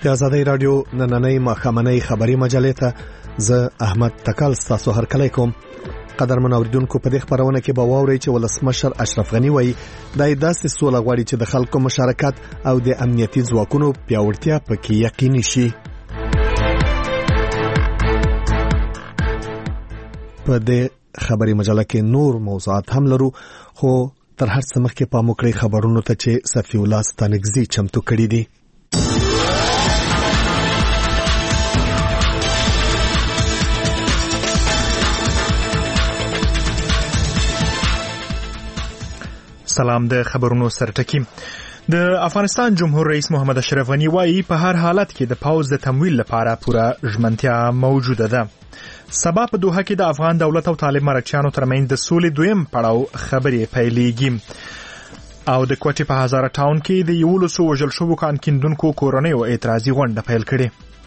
د ازادۍ رادیو نننۍ ماښامنۍ خبري مجلې ته زه احمد تکل ستاسو هرکلی کوم. قدرمن اوریدونکو، په دې خبرونه کې به واورئ چې ولسمشر اشرف غنی وایي دای داسې سوله غواړي چې د خلکو مشارکت او د امنیتي ځواکونو پیاوړتیا پکې یقیني شي. په دې خبري مجله کې نور موضوعات هم لرو، خو تر هر څه مخکې پام وکړئ خبرونو ته چې صفی الله ستانکزي چمتو کړي دي. سلام. د خبرونو سرټکی. د افغانستان جمهور رئیس محمد اشرف غنی وایي په هر حالت کې د پوځ د تمویل لپاره پوره ژمنتیا موجوده ده. سبا په دوحه کې د افغان دولت او طالب مرکچیانو ترمنځ د سولې دویم پړاو خبرې پیلېږي. او د کوټې په هزاره ټاون کې د 1100 وژل شوو کان کیندونکو کورنیو اعتراضي غونډه پیل کړې.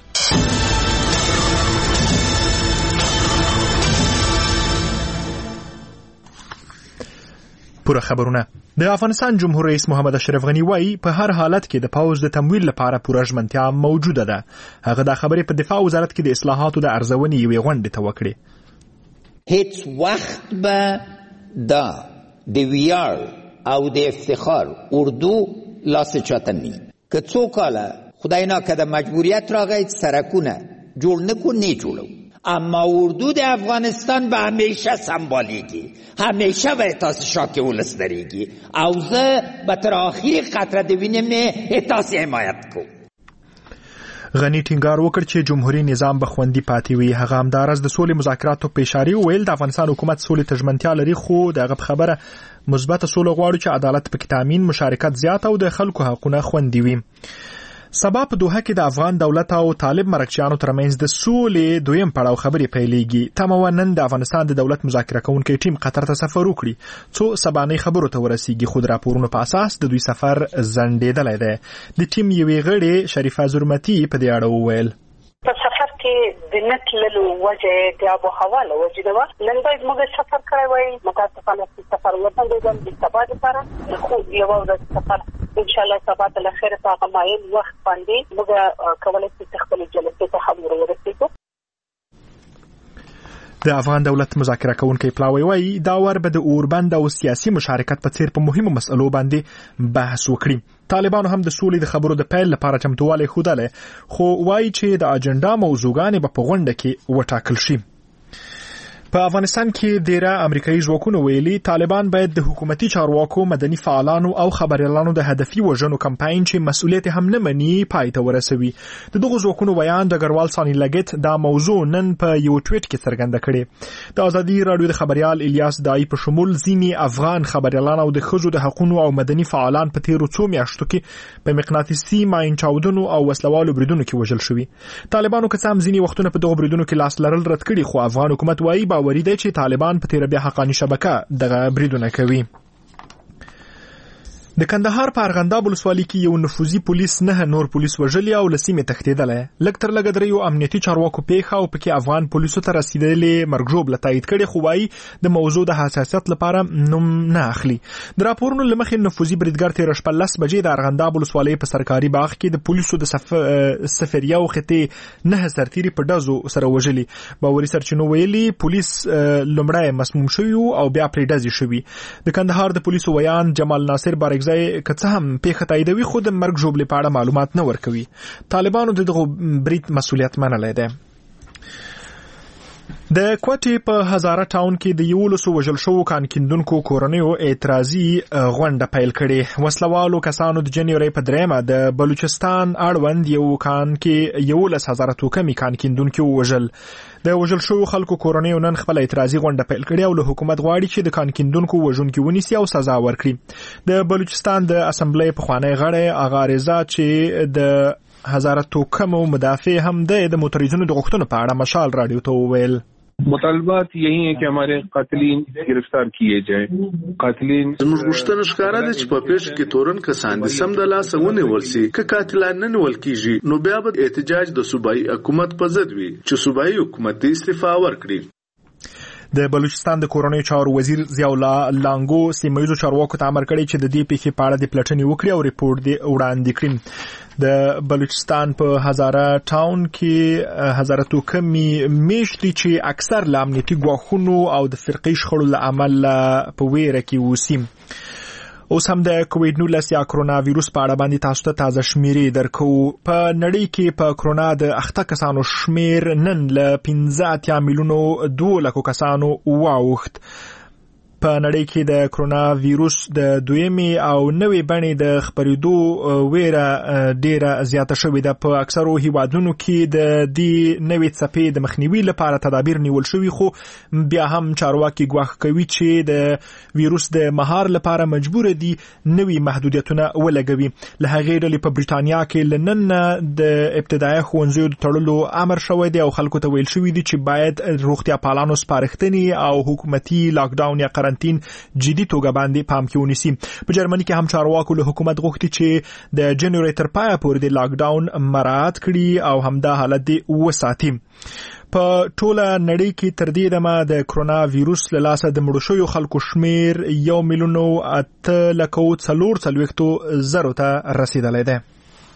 پوره خبرونه. د افغانستان جمهور رئیس محمد اشرف غنی وایي په هر حالت کې د پوځ د تمویل لپاره پوره ژمنتیا موجوده ده. هغه د خبرې په دفاع وزارت کې د اصلاحاتو د ارزونې یوې غونډې ته وکړې. هیڅ وخت به دا د ویاړ او د افتخار اردو لاس چاته نی که څو کاله خدای ناکرده مجبوریت راغی سرکونه جوړ نکو نه جوړو، اما اردو د افغانستان به همیشه سمبالیگی، همیشه به احساس شاک ولس دریگی او زه به تر آخر قطره د وینې مې احساس حمایت کوم. غنی ټینګار وکړ چې جمهوریت نظام به خوندي پاتې وي. هغه همدارس د سولې مذاکراتو په اشاره ویل د افغانستان حکومت سولې ته ژمنتیا لري، خو دغه خبره مثبت سوله غواړي چې عدالت پکې تامین، مشارکت زیات او د خلکو حقوقونه خوندي وي. سبا په دوحه کې د افغان دولت او طالب مرکچیانو ترمنځ د سولې دویم پړاو خبرې پیلېږي. تمه نن د افغانستان د دولت مذاکره کوونکی ټیم قطر ته سفر وکړي څو سبانې خبرو ته ورسیږي، خو د راپورونو په اساس د دوی سفر ځنډېدلی دی. د ټیم یوې غړې شریفه زرمتي په دې اړه وویل. په سفر کې د نتللو وجه د آب و هوا له وجې ده. نن باید موږ سفر کړی وای، متاسفانه سفر وځنډېدل د سبا لپاره، خو یوه ورځ سفر انشاءالله سبا ته له خیره په هغه مایل وخت باندې موږ کولی شو چې خپلې جلسې ته هم ورسېږو. د افغان دولت مذاکره کوونکی پلاوی وایي دا ور به د اوربند او سیاسي مشارکت په څیر په مهمو مسئلو باندې بحث وکړي. طالبانو هم د سولې د خبرو د پیل لپاره چمتووالی ښودلی، خو وایي چې د اجنډا موضوعګانې به په غونډه کې وټاکل شي. په افغانستان کې ډیره امریکایي ځواکونه ویلي طالبان باید د حکومتي چارواکو، مدني فعالانو او خبريالانو د هدفي وژنو کمپاین چې مسؤلیت هم نه مني پای ته ورسوي. د دغو ځواکونو بیان د ګروال ثاني لګیت دا موضوع نن په یو ټویټ کې څرګنده کړې. د ازادي رادیو د خبريال الیاس دای په شمول ځینی افغان خبريالان او د ښځو د حقوقو او مدني فعالان په تیرو څو میاشتو کې په مقناطیسي ماین چاودنو او وسلوالو بریدونو کې وژل شوي. طالبانو که څه هم ځینی وختونه په دغو بریدونو کې لاس لرل رد کړي، خو افغان حکومت وایي باوري دی چې طالبان په تیر بیا حقانی شبکه دغه بریدونه کوي. د کندهار په ارغنداب ولسوالۍ کې یو نفوذي پولیس 9 نور پولیس وژلي او لسیمه تښتېدلی. لږ تر لږه دریو امنیتي چارواکو پیښه او پکې افغان پولیسو ته رسیدلې مرګ تایید کړي، خو وايي د موضوع د حساسیت لپاره نوم نه اخلي. د راپورونو لمخې نفوذي بریدګر تیر شپه 10 بجې د ارغنداب ولسوالۍ په سرکاري باغ کې د پولیسو د سفریه او خطې 9 سرتیري په ډزو سره وژلي. باوري سرچینو ویلي پولیس لومړی مسموم شوی او بیا پرې ډزې شوي. د کندهار د پولیسو ویان جمال ناصر بارګزی که څه هم پیښه تاییدوي، خو د مرګ ژوبلې په اړه معلومات نه ورکوي. طالبانو دغه برید مسؤلیت منلی دی. د کوټې په هزاره ټاون کې د 1100 وژل شوو کان کیندونکو کورنیو اعتراضي غونډه پیل کړې. وسلوالو کسانو د جنوري په 3 د بلوچستان اړوند یو کان کې 11,000 توکمي کان کیندونکو وژل. د وژل شوو خلکو کورنیو نن خپل اعتراضي غونډه پیل کړې او له حکومت غواړي چې د کان کیندونکو وژونکو ونیسي او سزا ورکړي. د بلوچستان د اسمبلی پخوانی غړی آغا رضا چې د هزاره توکمو مدافع هم د موتوریزونو د غوښتنو په اړه مشال رادیو ته وویل. مطالبات یہی ہیں کہ ہمارے قاتلین گرفتار کیے جائیں. قاتلین زموږ غوښتنه ښکاره ده چې په پیښه کې تورن کسان د سم د لاسه ونیول شي. که قاتلان نه نیول کیږي نو بیا به احتجاج د صوبایي حکومت په ضد وي چې صوبایي حکومت استعفا ورکړي. د بلوچستان د کورنۍ چارو وزیر ضیاء الله لانګو سیمه‌ییزو چارواکو ته امر کړی چې د دې پیښې په اړه د پلټنې وکړي او ریپورت دې وړاندې کړي. د بلوچستان په هزاره ټاون کې هزاره توکمي میشتي چې اکثر له امنیتي ګواښونو او د فرقي شخړو له امله په ویره کې اوسي. اوس هم د کووډ-19 یا کرونا وایروس په اړه باندې تاسو ته تازه شمیرې درکو. په نړۍ کې په کرونا د اخته کسانو شمیر نن له 15 میلیونو 2 لکو کسانو واوښت. په نړۍ کې د کرونا وایروس د دویمې او نوې بڼې د خپرېدو ویره ډیره زیاته شوې ده. په اکثرو هیوادونو کې د دې نوې څپې د مخنیوي لپاره تدابیر نیول شوي، خو بیا هم چارواکي ګواښ کوي چې د وایروس د مهار لپاره مجبور دي نوې محدودیتونه ولګوي. له هغې ډلې په بریټانیا کې له نن د ابتدایي ښوونځیو د تړلو امر شوی دی او خلکو ته ویل شوي دي چې باید روغتیا پالانو سپارښتنې او حکومتي لاکډاون یا قرنطین جدي توګه باندې پام کې ونیسي. په جرمني کې هم چارواکو له حکومت غوښتي چې د جنوري تر پایه پورې د لاکډاون مراعات کړي او همدا حالت دې وساتي. په ټوله نړۍ کې تر دې دمه د کرونا وایروس له لاسه د مړو شویو خلکو شمیر 1,840,000 ته رسیدلی دی.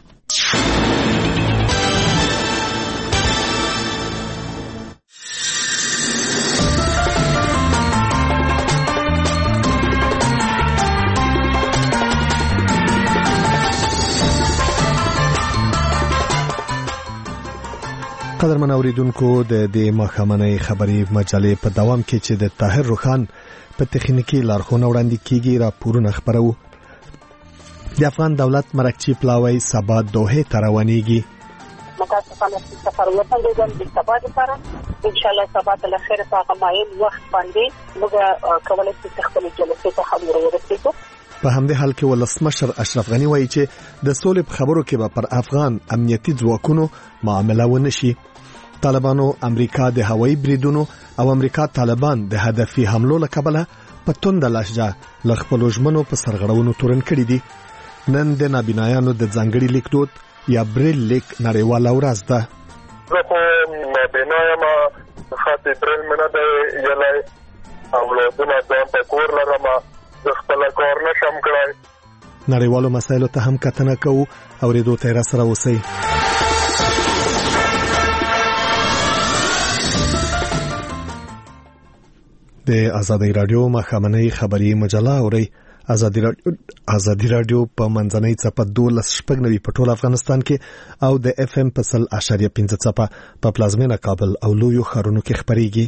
قدرمن اوریدونکو د دې مخامنۍ خبري مجلې په دوام کې چې د طاهر روخان په تخنیکی لارښوونه وړاندې کیږي راپورونه خبرو. د افغان دولت مرکچی پلاوی سبا دوحه ته روانېږي. متاسفانه سفر وطن د سبا لپاره ان شاء الله سبا ته خیر په غمایل وخت باندې موږ کولای شو خپل جلسې ته حاضر ورسېږو. په همدې حال کې ولسمشر اشرف غنی وایي چې د سولې په خبرو کې به پر افغان امنیتي ځواکونو معامله ونشي. طالبانو امریکا د هوایي بریدونو او امریکا طالبان د هدفي حملو له کبله په توند لهجه له خپلو ژمنو په سرغړونو تورن کړي دي. نن د نابینایانو د ځانګړي لیکدود یا بریل لیک نړیواله ورځ ده. زه خو نابینا یم، خط بریل مې نه دی یلی، اولادونه ځان په کور لرم، زه خپله کار نشم کړی. نړیوالو مسایلو ته هم کتنه کوو، اورېدو ته راسره اوسئ. د ازادي رادیو مخامنۍ خبري مجله اوري. ازادي رادیو په منځنۍ څپه 12.9 په ټول افغانستان کې او د اف ام په 0.5 څپه په پلازمینه کابل او لویو ښارونو کې خبريږي.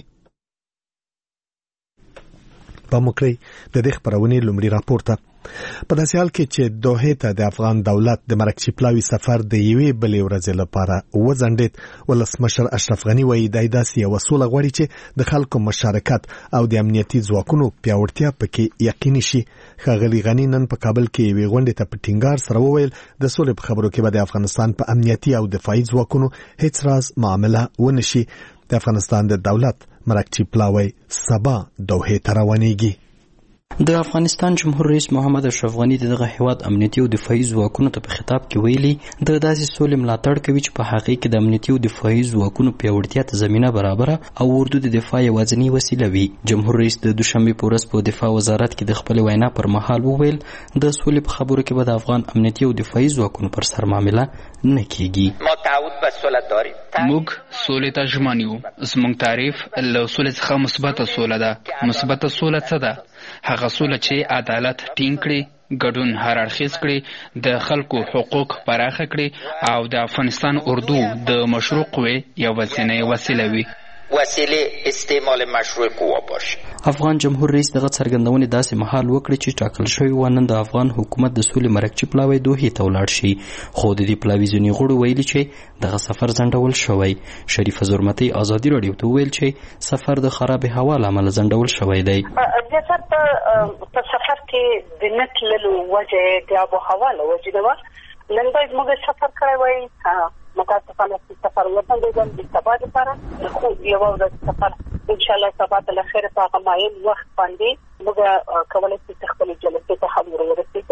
په مکرې د دې خبرونې لومړی راپورته په داسې حال کې چې دوحه ته د افغان دولت د مرکچی پلاوی سفر د یوې بلې ورځې لپاره وځنډید. ولسمشر اشرف غنی وایي د داسې یو وسوله غواړي چې د خلکو مشارکت او د امنیتي ځواکونو پیاوړتیا پکې یقیني شي. ښاغلي غنی نن په کابل کې یوې غونډې ته په ټینګار سره وویل د سولې په خبرو کې به د افغانستان په امنیتي او دفاعي ځواکونو هیڅ راز معامله ونشي. د افغانستان د دولت مرکچی پلاوی سبا دوحه ته روانېږي. د افغانستان جمهور رئیس محمد اشرف غنی دغه هیواد امنیتي او دفاعي ځواکونو ته په خطاب کې ویلي د داسې سولې ملاتړ کوي چې په هغه کې د امنیتي او دفاعي ځواکونو پیاوړتیا ته زمینه برابره او اردو د دفاع یوازینی وسیله وي. جمهور رئیس د دوشنبه په ورځ په دفاع وزارت کې د خپل وینا پر مهال وویل د سولې په خبرو کې به د افغان امنیتي او دفاعي ځواکونو پر سر معامله نه کیږي. ما تعهد به صلح داریم. موږ سولې ته ژمن یو. زموږ تعریف له سولې څخه مثبته سوله ده. مثبته سوله څه ده؟ هغه سوله چې عدالت ټینګ کړي، ګډون هر اړخیز کړي، د خلکو حقوق پراخه کړي او د افغانستان اردو د مشروع قوې یوازینۍ وسیله وي. وسیله استعمال مشروع قوا باشه. افغان جمهور رئیس دغه څرګندونې داسې مهال وکړي چې ټاکل شوی و نن د افغان حکومت د سولې مرکچی پلاوی دوحې ته ولاړ شي، خو د دې پلاوي ځینې غړو ویلي چې دغه سفر ځنډول شوی. شریفه زرمتي ازادي رادیو ته ویل چې سفر د خراب هوا له امله ځنډول شوی دی. د سفر کې د نتللو وجه د آب و هوا له وجې ده. نن باید موږ سفر کړی وای، متاسفانه سفر وطن د سبا لپاره خو یو ورځ سفر ان شاء الله سبا ته خیر په غمایل وخت باندې موږ کولای شو خپل جلسې ته حاضر ورسېږو.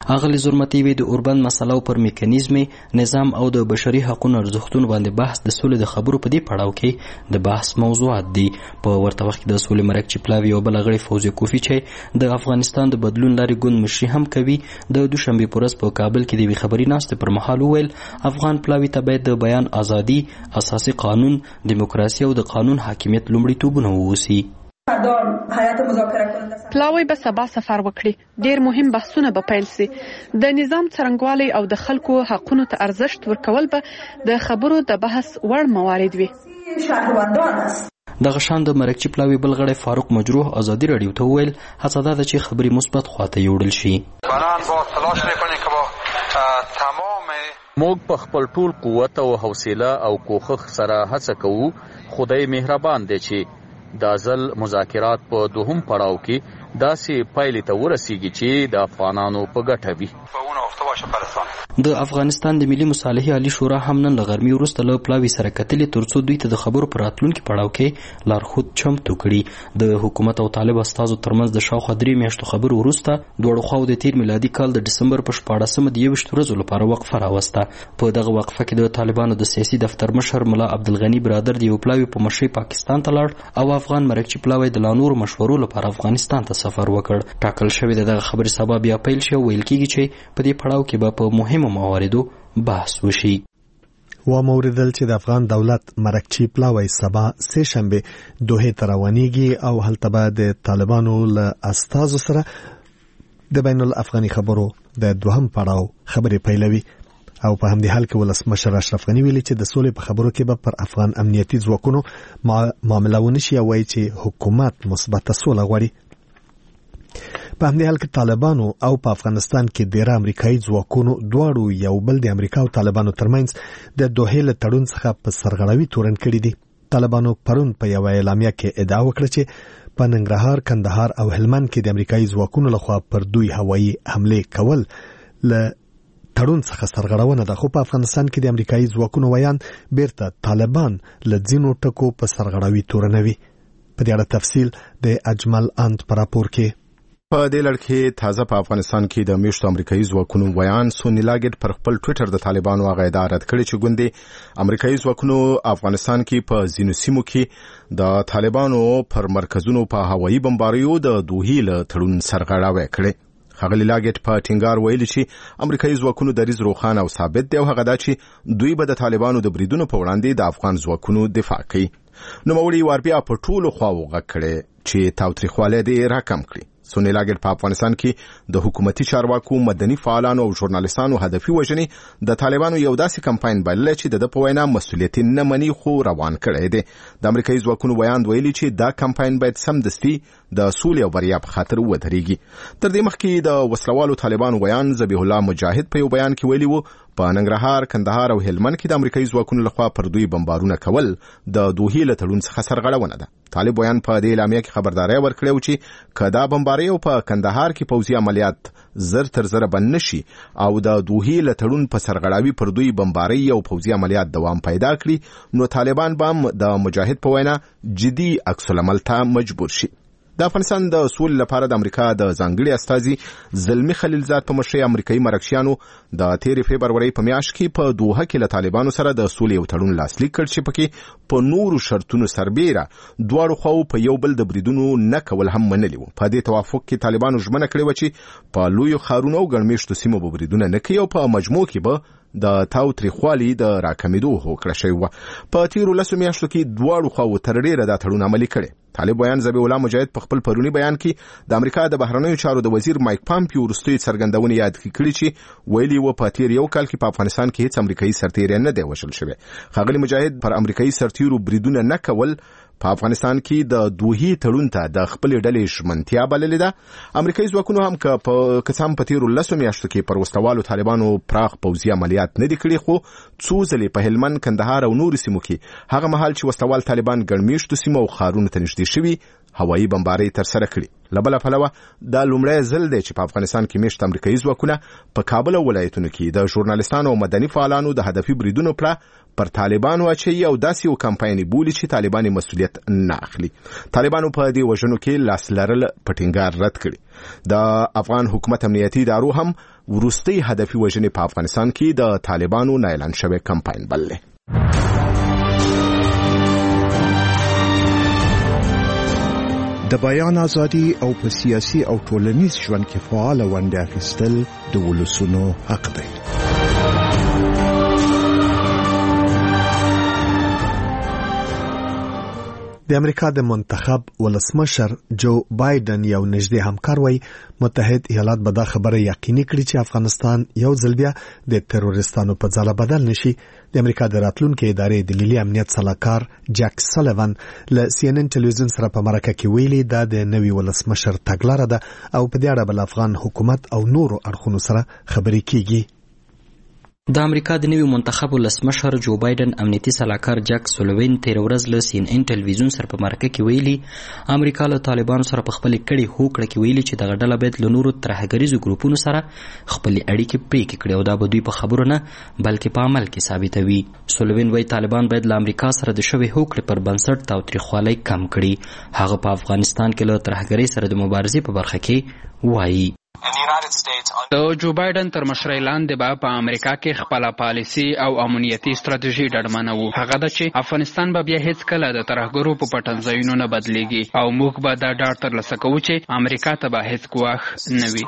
اغلی زرمتي د اوربند مسلو پر میکانیزم نظام او د بشري حقوقو ارزښتونو باندې بحث د سولې د خبرو په دې پړاو کې د بحث موضوعات دي. په ورته وخت کې د سولې مرکچی پلاوی او بل غړي فوزي کوفی چې د افغانستان د بدلون لارې ګوند مشري هم کوي د دوشنبه پورس په کابل کې د خبري ناشته پر مهال ویل افغان پلاوی ته باید د بیان ازادي، اساسي قانون، دیموکراسي او د قانون حاکمیت لومړیتوبونه ووسی. پلاوی به سبا سفر وکړي. ډیر مهم بحثونه به پیل سي. د نظام څرنګوالی او د خلکو حقونو ته ارزښت ورکول به د خبرو د بحث وړ موارد وي. دغه شان د مرکچی پلاوی بل غړی فاروق مجروح ازادي رادیو ته ویل هڅه ده چې خبري مثبت خواته یوړل شي. موږ په خپل ټول قوت او حوصله او کوښښ سره هڅه کوو. خدای مهربان دی چې دا ځل مذاکرات په دوهم پړاو کې داسې پایلې ته ورسیږي چې د افغانانو په ګټه وي. د افغانستان د ملي مصالحې عالی شورا هم نن له غرمې وروسته له پلاوي سره کتلې ترڅو دوی ته د خبرو پر راتلونکي پړاو کې لارښود چمتو کړي. د حکومت او طالب استازو ترمنځ د شاوخوا 3 میاشتو خبرو وروسته دواړو خواو د تیر میلادي کال د ډسمبر په 14مه د 21 ورځو لپاره وقفه راوسته. په دغه وقفه کې د طالبانو د سیاسي دفتر مشر ملا عبدالغنی برادر د یو پلاوي په مشرۍ پاکستان ته لاړ او افغان مرکچی پلاوی د لانور مشورو لپاره افغانستان ته سفر وکړ. ټاکل شوی دغه خبري سبا بیا پیل شو. ویل کېږي چې په دې پړاو کې به په مهمو مواردو بحث وشي. و موردل چې د افغان دولت مرکچی پلاوی سبا سه شنبه دوه ته روانېږي او هلته به د طالبانو له استازو سره د بین الافغاني خبرو د دوهم پړاو خبرې پیلوي. او په همدې حال کې ولسمشر اشرف غنی ویلي چې د سولې په خبرو کې به پر افغان امنیتي ځواکونو معامله ونشي او وایي چې حکومت مثبت سوله غواړي. په همدې حال کې طالبانو او په افغانستان کې ډېر امریکایي ځواکونو دواړو یو بل د امریکا او طالبانو ترمنځ د دوحې له تړون څخه په سرغړاوي تورن کړي دي. طالبانو پرون په یو اعلامیه کې ادعا وکړه چې په ننګرهار، کندهار او هلمند کې د امریکایي ځواکونو لخوا پر دوی هوایي حملې کول له تړون څخه سرغړونه ده. خو په افغانستان کې د امریکایي ځواکونو ویان بیرته طالبان له ځینو ټکو په سرغړاوي تورنوي. په دې اړه تفصیل د اجمل انت پر راپور کې. په دې لړ کې تازه په افغانستان کې د میشتو امریکایي ځواکونو ویان سونی لاګټ پر خپل ټوئیټر د طالبانو هغه ادعا رد کړې چې ګوندې امریکایي ځواکونو افغانستان کې په ځینو سیمو کې د طالبانو پر مرکزونو په هوایي بمباریو د دوحې له تړون سرغړاوی کړې. ښاغلي لاګټ په ټینګار ویلي چې امریکایي ځواکونو دریځ روښانه او ثابت دی او هغه دا چې دوی به د طالبانو د بریدونو په وړاندې د افغان ځواکونو دفاع کوي. نوموړي واربیا په ټولو خواو غږ کړی چې تاوتریخوالی دې راکم کړي. سونی لاګټ په افغانستان کې د حکومتي چارواکو، مدني فعالانو او ژورنالیستانو هدفي وژنې د طالبانو یو داسې کمپاین بللی چې د په وینا مسؤلیت نه مني خو روان کړی دی. د امریکایي ځواکونو ویان ویلي چې دا کمپاین باید سمدستي د سولې او بریا په خاطر ودرېږي. تر دې مخکې د وسلوالو طالبانو ویان ذبیح الله مجاهد په یو بیان کې ویلي و په ننګرهار، کندهار او هلمند کې د امریکایي ځواکونو لخوا پر دوی بمبارونه کول د دوحې له تړون څخه سرغړونه ده. طالب ویان په دې اعلامیه کې خبرداري ورکړې و چې که دا بمباري او په کندهار کې پوځي عملیات زر تر زره بند نشي او د دوحې له تړون په سرغړاوي پر دوی بمباري او پوځي عملیات دوام پیدا کړي نو طالبان به هم د مجاهد په وینا جدي عکس العمل ته مجبور شي. د افغانستان د سولې لپاره د امریکا د ځانګړي استازي زلمی خلیلزاد په مشرۍ امریکایي مرکچیانو د 13 فبرورۍ په میاشت کې په دوحه کې له طالبانو سره د سولې یو تړون لاسلیک کړ چې پکې په نورو شرطونو سربیره دواړو خواو په یو بل د بریدونو نه کول هم منلي وو. په دې توافق کې طالبانو ژمنه کړې وه چې په لویو ښارونو او ګڼمېشتو سیمو به بریدونه نه کوي او په مجموع کې به د تاوتریخوالي د راکمېدو هوکړه شوې وه. په تیرو 10 میاشتو کې دواړو خواو تر ډېره دا تړون عملي کړی. طالب ویان ذبیح الله مجاهد په خپل پرونی بیان کې د امریکا د بهرنیو چارو د وزیر مایک پامپیو وروستۍ څرګندونې یاد کړي چې ویلي و په تیر یو کال کې په افغانستان کې هیڅ امریکایي سرتیری نه دی وژل شوی. ښاغلي مجاهد پر امریکایي سرتیرو بریدونه نه کول په افغانستان کې د دوحې تړون ته د خپلې ډلې ژمنتیا بللې ده. امریکایي ځواکونو هم که په تیرو 10 میاشتو کې پر وسلوالو طالبانو پراخ پوځي عملیات نه دي کړي خو څو ځلې په هلمند، کندهار او نورو سیمو کې هغه مهال چې وسلوال طالبان ګڼمېشتو سیمو او ښارونو ته نږدې شوي هوایي بمبارۍ ترسره کړي. لبل پلوه د لومړی ځل دی چې په افغانستان کې میشت امریکایي ځواکونه په کابل ولایتونو کې د ژورنالیستانو او مدني فعالانو د هدفي بریدونو پر طالبانو اچي او داسې یو کمپاین بولي چې طالبان مسؤلیت نه اخلي. طالبانو په دې وژنو کې لاس لرل په ټینګار رد کړي. د افغان حکومت امنیتي ادارو هم وروستي هدفي وژنې په افغانستان کې د طالبانو نه اعلان شوی کمپاین بللی. د بیان ازادي او په سیاسي او ټولنیز ژوند کې فعال ونډه اخیستل د ولسونو حق دی. د امریکا د منتخب ولسمشر جو بایدن یو نږدې همکار وای متحد ایالات به دا خبره یقیني کړي چې افغانستان یو ځل بیا د تروریستانو په ځاله بدل نشي. د امریکا د راتلونکو ادارې د ملي امنیت صلاحکار جک سلیوان له CNN ټلویزیون سره په مرکه کې ویلي دا د نوي ولسمشر تګلاره ده او په دې اړه بل افغان حکومت او نورو اړخونو سره خبرې کیږي. د امریکا د نوي منتخب ولسمشر جو بایدن امنیتي صلاحکار جک سلیوان تیر ورځ له CNN ټلویزیون سره په مرکه کې ویلي امریکا له طالبانو سره په خپل کړي هوکړه کې ویلي چې دغه ډله باید له نورو ترهګریزو ګروپونو سره خپل اړیکې پرې کړي او دا به دوی په خبرو نه بلکې په عمل کې ثابتوي. سلیوان وايي طالبان باید له امریکا سره د شوی هوکړې پر بنسټ تاوتریخوالی کم کړي. هغه په افغانستان کې له ترهګرۍ سره د مبارزې په برخه کې وایي. د جو بایدن تر مشرۍ لاندې به په امریکا کې خپله پالیسي او امنیتي ستراتیژي ډډمنه وو. هغه ده چې افغانستان به بیا هیڅ کله د ترهګرو په پټنځایونو نه بدلیږي او موږ به دا ډاډ ترلاسه کوو چې امریکا ته به هیڅ ګواښ نه وي.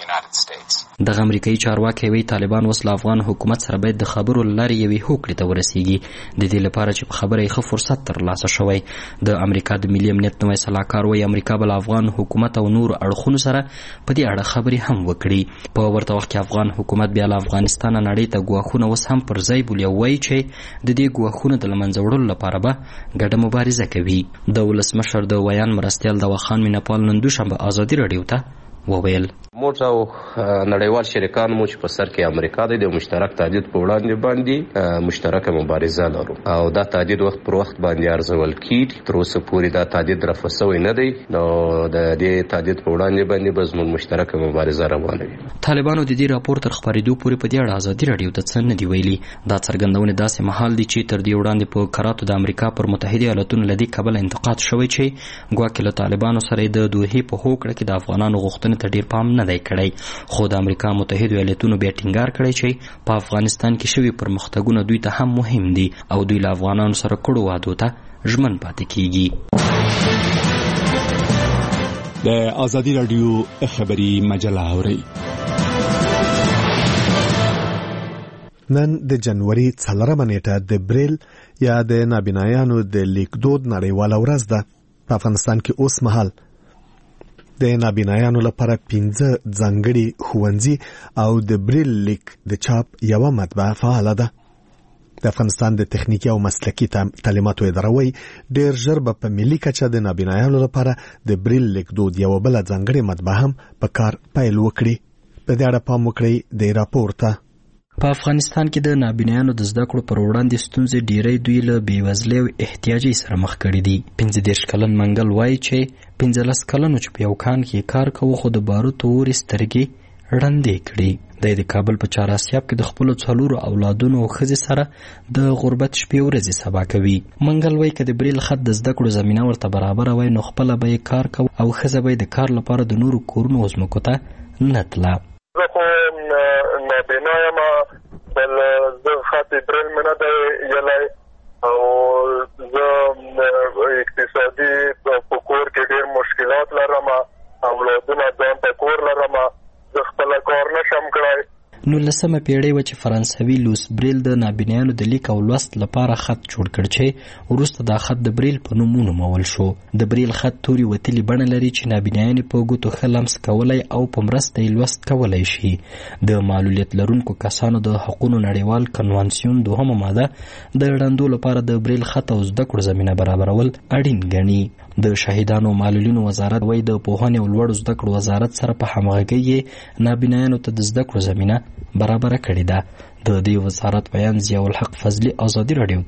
دغه امریکایي چارواکي وایي طالبان اوس له افغان حکومت سره باید د خبرو له لارې یوې هوکړې ته ورسیږي د دې لپاره چې په خبره یې ښه فرصت ترلاسه شوی. د امریکا د ملي امنیت نوی صلاحکار وایي امریکا به له افغان حکومت او نورو اړخونو سره په دې اړه خبرې هم وکړي. په ورته وخت کې افغان حکومت بیا له افغانستان نړۍ ته ګواښونه اوس هم پر ځای بولي او وایي چې د دې ګواښونو د له منځه وړلو لپاره به ګډه مبارزه کوي. د ولسمشر د ویان مرستیال دواخان میناپال نن دوشنبه ازادي راډیو ته وویل موږ او نړیوال شریکان مو چې په سر کې امریکا دی د مشترک تهدید په وړاندې باندې مشترکه مبارزه لرو او دا تهدید وخت پر وخت باندې ارزول کیږي. تر اوسه پورې دا تهدید رفع شوی نه دی نو د دې تهدید په وړاندې باندې به زموږ مشترکه مبارزه روانه وي. طالبانو د دې راپور تر خبرېدو پورې په دې اړه ازادي راډیو ته څه نه دی ویلي. دا څرګندونه داسې مهال دي چې تر دې وړاندې په کراتو د امریکا پر متحده ایالاتونو له دې کبله انتقاد شوی چې ګواکې له طالبانو سره د دوحې په هوکړه کې د افغانانو غوښتنې ته ډیر پام نه دی کړی. خو د امریکا متحده ایالاتونو بیا ټینګار کړی چې په افغانستان کې شوي پرمختګونه دوی ته هم مهم دي او دوی له افغانانو سره کړو وعدو ته ژمن پاتې کیږي. د ازادي راډیو خبري مجله اورئ. نن د جنوري 4 نیټه د بریل یا د نابینایانو د لیکدود نړیواله ورځ ده. په افغانستان کې اوس مهال د نابینایانو لپاره 15 ځانګړي ښوونځي او د بریل لیک د چاپ یوه مطبعه فعاله ده. د افغانستان د تخنیکي او مسلکي تعلیماتو اداره وایي ډېر ژر به په ملي کچه د نابینایانو لپاره د بریل لیکدود یوه بله ځانګړې مطبعه هم په کار پیل وکړي. په دې اړه پام وکړئ د راپور ته. په افغانستان کې د نابینایانو د زده کړو پر وړاندې ستونزې ډیری دوی له بېوزلۍ او احتیاجۍ سره مخ کړي دي. 15 کلن منګل وایي چې 15 کلنو چې په یو کان کې کار کوو خو د باروتو اورې سترګې ړندې کړي. د کابل په چار اسیاب کې د خپلو 4 اولادونو او ښځې سره د غربت شپې ورځې سبا کوي. منګل وایي که د بریل خط د زده کړو زمینه ورته برابره وای نو خپله به یې کار کوو او ښځه به یې د کار لپاره د نورو کورونو او ځمکو ته نه تله. بل زه خط بریل مې نه دی یلی او زه اقتصادي په کور کې ډېر مشکلات لرم اولادونه ځان ته کور لرم زه خپله کار نشم کړی. 19مه پیړۍ وه چې فرانسوي لوس بریل د نابینایانو د لیک او لوست لپاره خط جوړ کړ چې وروسته دا خط د بریل په نوم ونومول شو. د بریل خط توري وتلي بڼه لري چې نابینایان په ګوتو ښه لمس کولی او په مرسته یې لوست کولی شي. د معلولیت لرونکو کسانو د حقونو نړیوال کنوانسیون 2مه ماده د ړندو لپاره د بریل خط او زده کړو زمینه برابرول اړین ګڼي. د شهیدانو او معلولینو وزارت وایي د پوهنې او لوړو زده کړو وزارت سره په همغږۍ یې نابینایانو ته د زده کړو زمینه برابره کړې ده. د دې وزارت بیان ضیاء الحق فضلي ازادي راډیو ته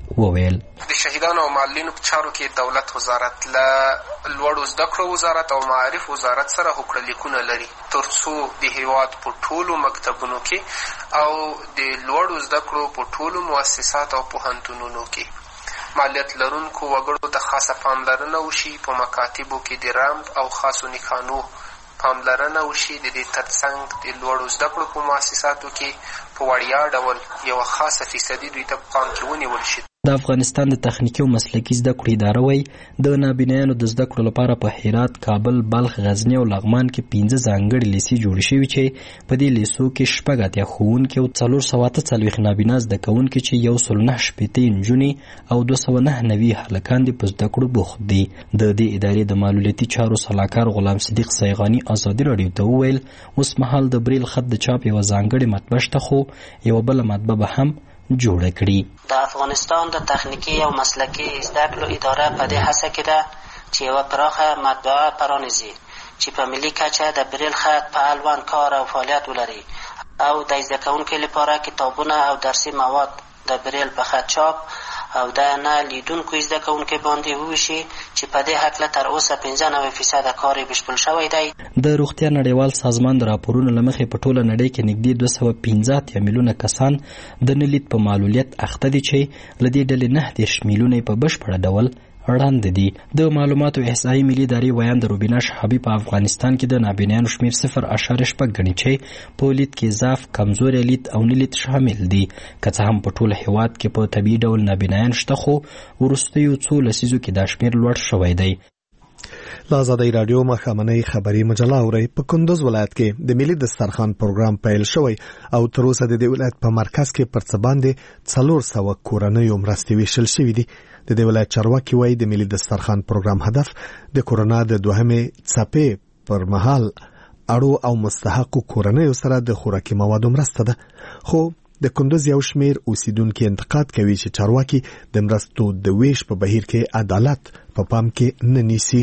وویل د شهیدانو او معلولینو په چارو کې دولت وزارت له لوړو زده کړو وزارت او معارف وزارت سره هوکړه لیکونه لري ترڅو د هیواد په ټولو مکتبونو کې او د لوړو زده کړو په ټولو مؤسسات او پوهنتونونو کې مالیت لرونکو وګړو ته خاصه پاملرنه وشي. په مکاتبو کې د رمب او خاصو نښانو پاملرنه وشي. د دې ترڅنګ د لوړو زده کړو په مؤسساتو کې په وړیا ډول یوه خاصه فیصدي دوی ته په پام کې ونیول شي. د افغانستان د تخنیکي او مسلکي زده کړو اداره وایي د نابینایانو د زده کړو لپاره په هرات، کابل، بلخ، غزنی او لغمان کې 15 ځانګړي لیسې جوړې شوي چې په دې لیسو کې 80 ښوونکي او 448 نابینا زده کوونکي چې 109 نجونې او 209 نوي هلکان دي په زده کړو بوخت دي. د دې ادارې د معلولیتي چارو سلاکار غلام صدیق سیغانی ازادي راډیو ته وویل اوس مهال د بریل خط د چاپ یوه ځانګړې مطبعه شته خو یوه بله مطبعه به هم جوړه کړي. د افغانستان د تخنیکی او مسلکي زده کړو اداره په دې هڅه کې ده چې یوه پراخه مطبعه پرانیزي چې په ملي کچه د بریل خط په الوان کار او فعالیت ولري او د زده کوونکو لپاره کتابونه او درسي مواد د بریل په خط چاپ او د نه لیدونکو زده کوونکو باندې وویشي چې په دې هکله تر اوسه 95% کار بشپړ شوی دی. د روغتیا نړیوال سازمان د راپورونو له مخې په ټوله نړۍ کې نږدې 215 میلیونه کسان د نه لید په معلولیت اخته دي چې له دې ډلې 9 میلیونه په بشپړه ډول وړاندې دي. د معلوماتو احصایي ملي ادارې ویان د روبینا شهابي په افغانستان کې د نابینایانو شمیر 0.6 ګڼي چې په لید کې ضعف، کمزوري لید او نه لید شامل دي. که څه هم په ټول هیواد کې په طبیعي ډول نابینایان شته خو وروستیو څو لسیزو کې دا شمیر لوړ شوی دی. لا آزادی رادیو مخامنۍ خبري مجله اوري. په کندوز ولایت کې د ملي دسترخوان پروګرام پیل شوی او تر اوسه د دې ولایت په مرکز کې پر څه باندې 400 کورنۍ مرستې ویشل شوې دي. د دې ولایت چارواکي وایي د ملي دسترخوان پروګرام هدف د کورونا د دوهمې څپې پر مهال اړو او مستحقو کورنیو سره د خوراکي موادو مرسته ده. خو د کندوز یو شمیر اوسیدونکو انتقاد کوي چې چارواکي د مرستو د ویش په بهیر کې عدالت په پام کې نه نیسي.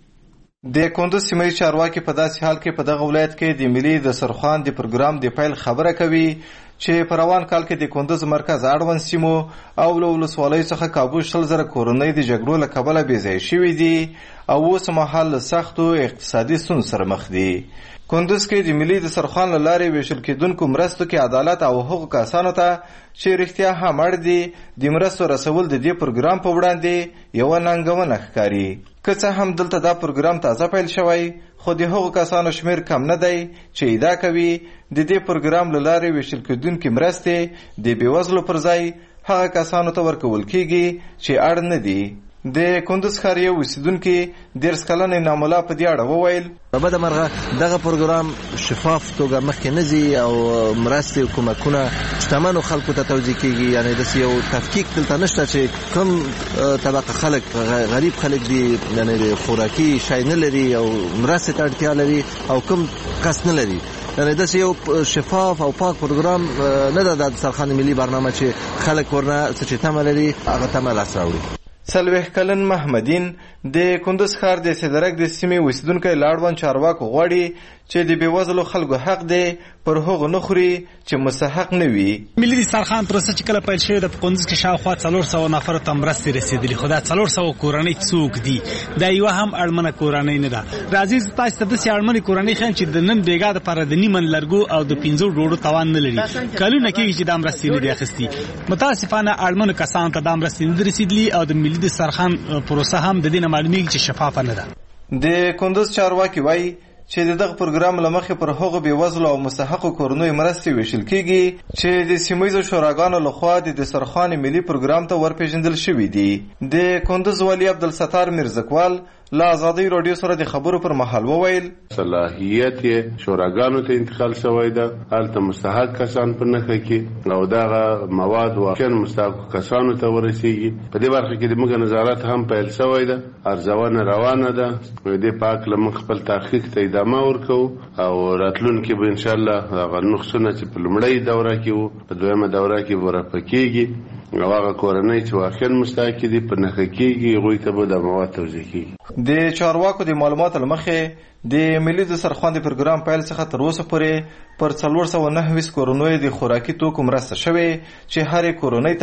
د کندوز سیمې چارواکي په داسې حال کې په دغه ولایت کې د ملي دسترخوان د پروګرام د پیل خبره کوي چې په روان کال کې د کندوز مرکز اړوند سیمو او له ولسوالیو څخه کابو 100,000 کورنۍ د جګړو له کبله بېځایه شوي دي او اوس مهال له سختو اقتصادي ستونزو سره مخ دي. کندوز کې د ملي دسترخوان له لارې ویشل کېدونکو مرستو کې عدالت او حقوق کسانو ته چې رښتیا هم اړ دي د مرستو رسول د دې پروګرام په وړاندې یوه ننګونه ښکاري. که څه هم دلته دا پروګرام تازه پیل شوی خو د هغو کسانو شمیر کم نه دی چې ادعا کوي د دې پروګرام له لارې ویشل کېدونکې مرستې د بېوزلو پر ځای هغه کسانو ته ورکول کېږي چې اړ نه دي. د کندوز ښار یو اوسیدونکي 13 کلنې ناملا په دې اړه وویل په بده مرغه دغه پروګرام شفاف توګه مخکې نه ځي او مرستې او کومکونه شتمنو خلکو ته توزیع کېږي. یعنې داسې یو تفکیک دلته نشته چې کوم طبقه خلک غریب خلک دي یعنې د خوراکي شی نه لري او مرستې ته اړتیا لري او کوم کس نه لري. یعنې داسې یو شفاف او پاک پروګرام نه ده د دسترخوان ملي برنامه چې خلک ورنه څه چې تمه لري هغه تمه لاس راوړي. 40 کلن محمدین د کندوز ښار د سدرک د سیمې اوسیدونکی لاړوند چارواکو غواړي چې د بېوزلو خلکو حق دی پر هغو نه خوري چې مستحق نه وي. ملي دسترخوان پروسه چې کله پیل شوې ده په کندوز کې شاوخوا 400 نفرو ته مرستې رسېدلي خو دا 400 کورنۍ څوک دي؟ دا یوه هم اړمنه کورنۍ نه ده. راځئ زه تاسو ته داسې اړمنې کورنۍ ښیم چې د نن بېګا دپاره د نیمن لرګو او د 5 ډوډو توان نه لري. کلونه کېږي چې دا مرستې نه دي اخیستي. متاسفانه اړمنو کسانو ته دا مرستې نه دي رسېدلي او د ملي دسترخوان پروسه هم د دې نه معلومېږي چې شفافه نه ده. د کندوز چارواکي وایي چې دغه پروګرام له مخې پر هغو بېوزلو او مستحقو کورنیو مرستې ویشل کېږي چې د سیمهییزو شوراګانو لخوا د دسترخوان ملي پروګرام ته ورپېژندل شوي دي. د کندوز والي عبدالستار میرزکوال له آزادۍ راډیو سره د خبرو پر مهال وویل صلاحیت یې شوراګانو ته انتقال شوی ده. هلته مستحق کسان په نښه کې او دغه مواد واقعا مستحقو کسانو ته ورسیږي. په دې برخه کې د موږ نظارت هم پیل شوی ده. ارزونه روانه ده. دې په هکله موږ خپل تحقیق ته ادامه ورکوو او راتلونکي به انشاءالله هغه نقصونه چې په لومړۍ دوره کې وو په دویمه دوره کې به رفع کېږي او هغه کورنۍ چې واقعا مستحق دي په نښه کېږي هغوی ته به د مواد توزیع کېږي. د چارواکو د معلوماتو له مخې د ملي دسترخوان د پروګرام پیل څخه تر اوسه پورې پر 429 کورنیو د خوراکي توکو مرسته شوې چې هرې کورنۍ ته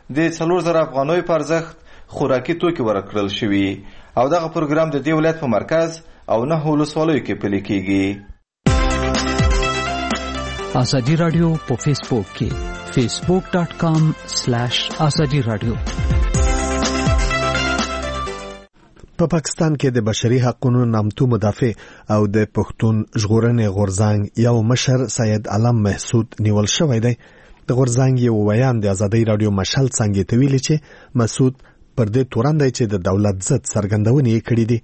د 4000 افغانۍ په ارزښت خوراکي توکي ورکړل شوي او دغه پروګرام د دې ولایت په مرکز او 9 ولسوالیو کې پلي کیږي. ازادي رادیو په فیسبوک کې facebook.com/azadi radio. په پاکستان کې د بشري حقوقو نامتو مدافع او د پښتون ژغورنې غورځنګ یو مشر سید علم محسود نیول شوی دی. د غورځنګ یو ویان د ازادي رادیو مشال څنګه ته ویلي چې مسعود پر دې تورن دی چې د دولت ضد څرګندونې کړې دي.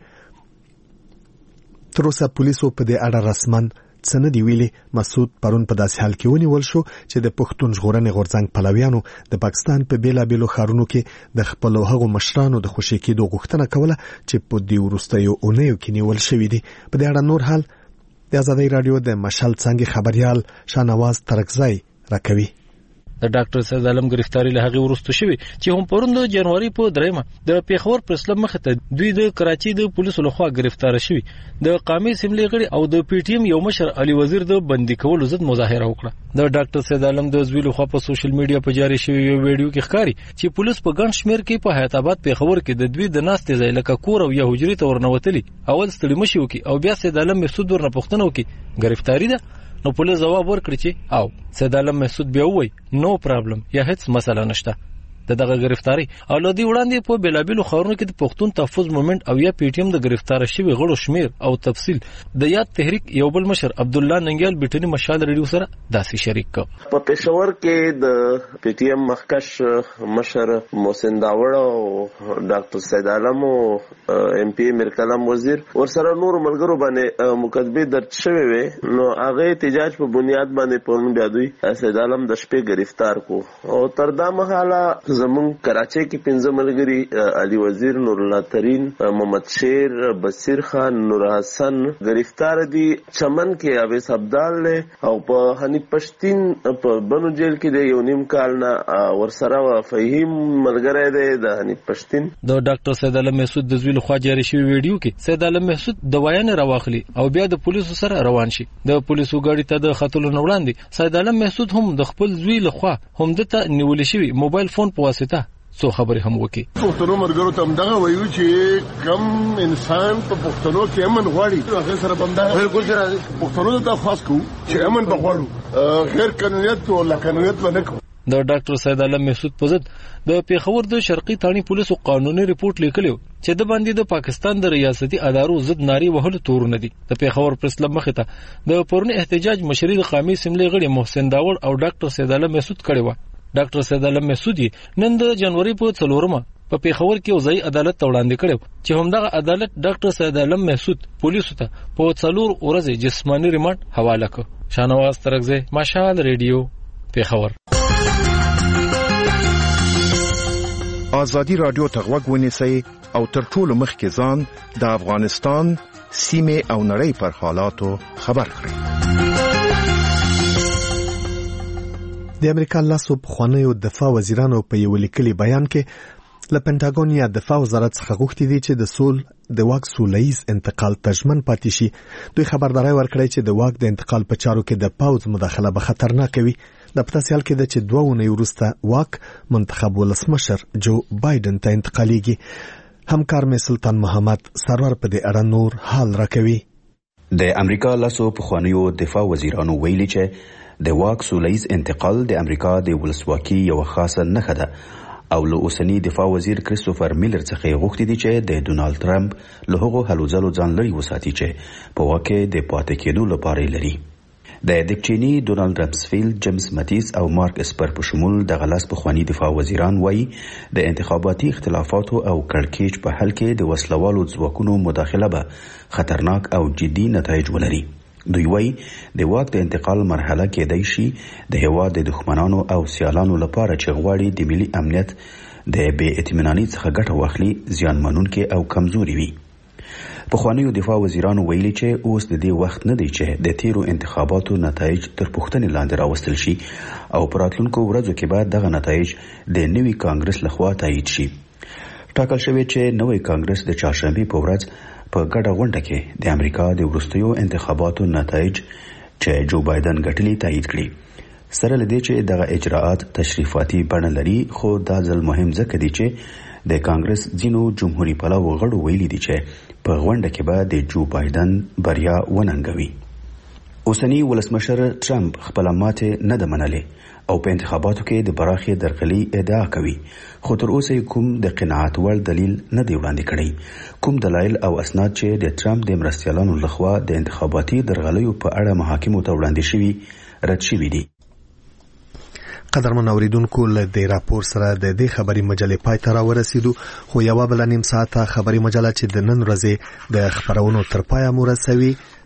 تر اوسه پولیسو په دې اړه رسمن څه نه دی ویلي. مسعود پرون په داسې حال کې ونیول شو چې د پښتون ژغورنې غورځنګ پلویانو د پاکستان په بیلابیلو ښارونو کې د خپلو هغو مشرانو د خوشي کېدو غوښتنه کوله چې په دې وروستیو اونیو کې نیول شوي دي. په دې اړه نور حال د ازادي رادیو د مشال څنګه خبريال شانواز ترکزی راکوي. د ډاکټر سید عالم گرفتاری له هغه وروسته شوی چې هم پروند جنوري په 3 د پیښور پرسلم مخ ته دوی د کراچي د پولیسو لخوا گرفتار شوی د قومي سیملې غړي او د پی ټی ایم یو مشر علي وزیر د بندي کولو ضد مظاهره وکړه. د ډاکټر سید عالم د زوی لخوا په سوشل میډیا په جاري شوی یو ویډیو کې ښکاري چې پولیس په ګڼ شمیر کې په حیات آباد پیښور کې د دوی د ناستې ځای لکه کور او یا حجرې ته ورنوتلي. اول ستړي مشي وکي او بیا سید عالم محسود ورنه پوښتنه وکي گرفتاری ده. نو پولیس جواب ورکړي چې او سید عالم محسود بیا وای نو پرابلم یا هیڅ مسله نشته. دغه گرفتاری او لدی وړاندې په بیلابیلو خبرونو کې د پښتون تحفظ موومېنټ او یا پی ټی ایم د گرفتار شوی غړو شمیر او تفصیل د یاد تحریک یو بل مشر عبد الله ننګیال بیٹنی مشال ریډیو سره داسې شریک کو. په پېښور کې د پی ټی ایم مخکش مشر محسن داوړ او ډاکټر سید عالم او ایم پی میرکلام وزیر ورسره نور ملګرو باندې مقدمه درج شوی وي. نو هغه احتجاج په بنیاد باندې پرون بیا دوی سید عالم د شپې گرفتار کو او تر دا مهاله زمون کراچۍ کې 15 ملګري علي وزیر نور الله ترين محمد شیر بصیر خان نور حسن گرفتار دي. چمن کې اویس عبدال له او په حنیف پښتین په بنو جیل کې د یو نیم کال نه ورسره فهیم ملګری دی د حنیف پښتین. د ډاکټر سید علم محسود د زوی لخوا جاري شوی ویډیو کې سید علم محسود د وایان راوخلی او بیا د پولیسو سره روان شي. د پولیسو ګاډي ته د خطلو وړاندې سید علم محسود هم د خپل زوی لخوا هم دته نیول شوی موبایل فون په واسطه سو خبرې هم وکي. پښتنو مرګرو ته دغه وایو چې کم انسان په پښتنو کې امن غواړي هغه سره بمدا بالکل سره پښتنو ته خاص کو چې امن بغواړو غیر قانونیت او لا قانونیت باندې کو. د ډاکټر سید علم محسود په ضد د پیښور د شرقي تاڼي پولیسو قانوني ریپورت لیکلو چې د باندې د پاکستان د ریاستي ادارو ضد ناري وهلو تورونه دي. د پیښور پرسلم مخه ته د پرون احتجاج مشري د قومي سیملې غړي محسن داوړ او ډاکټر سید علم محسود کړي و. ډاکټر سید علم محسودی نن د جنوري په 4 په پیښور کې وزای عدالت ته وړاندې کړو چې همدغه عدالت ډاکټر سید علم محسود پولیسو ته په 4 ورځې جسمانی ریماند حواله کړ. شانواز ترکزی مشال ریډیو پیښور. ازادي رادیو ته غوږ ونیسئ او تر ټولو مخکې ځان د افغانستان سیمه او نړۍ پر حالاتو خبر کړئ. د امریکا لاسو پخوانیو دفاع وزیرانو په یو لیکلي بیان کې له پنټاګون یا دفاع وزارت څخه غوښتي دي چې د واک سولهییز انتقال تضمن پاتې شي. دوی خبرداري ورکړې چې د واک د انتقال په چارو کې د پاوز مداخله به خطرناک وي. د پتاسیال کې د چې 2 اونۍ وروسته واک منتخب ولسمشر جو بایدن ته انتقالېږي. همکار مې سلطان محمد سرور په دې اړه نور حال راکوي. د امریکا لاسو پخوانیو دفاع وزیرانو ویلي چې د واک سولهییز انتقال د امریکا د ولسواکۍ یو خاصه نښه ده او له اوسنی دفاع وزیر کریستوفر میلر څخه غوښتي دي چې د ډونالد ټرمپ له هغو هلو ځلو ځان لري وساتي چې په واکه د پاتې کېدو لپاره لري. د دکچینی ډونالد رمسفیلد، جیمز ماتیس او مارک اسپر په شمول د غلاس پخوانی دفاع وزیران وایي د انتخاباتي اختلافاتو او کړکېچ په حل کې د وسلوالو ځواکونو مداخله به خطرناک او جدي نتایج ولري. دوی وایي د واک د انتقال مرحله کېدای شي د هېواد د دښمنانو او سیالانو لپاره چې غواړي د ملي امنیت د بې اطمینانۍ څخه ګټه واخلي زیانمنونکې او کمزوري وي. پخوانیو دفاع وزیرانو ویلي چې اوس د دې وخت نه دی چې د تیرو انتخاباتو نتایج تر پوښتنې لاندې راوستل شي او په راتلونکو ورځو کې به دغه نتایج د نوي کانګرس لخوا تایید شي. ټاکل شوی چې نوی کانګرس د چهارشنبې په ورځ په ګډه غونډه کې د امریکا د وروستیو انتخاباتو نتایج چې جو بایدن ګټلي تایید کړي. سره لدې چې دغه اجراءات تشریفاتي بڼه لري خو دا ځل مهم ځکه دی چې د کانګرس ځینو جمهوریت پلوو غړو ویلي دي چې په غونډه کې به د جو بایدن بریا وننګوي. اوسنی ولسمشر ټرمپ خپل ماته نه ده منلې او په انتخاباتو کې د براخي درغلي ادعا کوي خو تر اوسه کوم د قناعت وړ دلیل نه دی وړاندې کړی. کوم دلایل او اسناد چې د ټرمپ د مرستیالانو لخوا د انتخاباتي درغلیو په اړه محاکمو ته وړاندې شوي رد شوي دي. قدرمن اوریدونکو له دې راپور سره د دې خبري مجلې پای ته راورسېدو خو یو بل نیم ساعته خبري مجله چې د نن ورځې د خبرونو تر پایه مو رسوي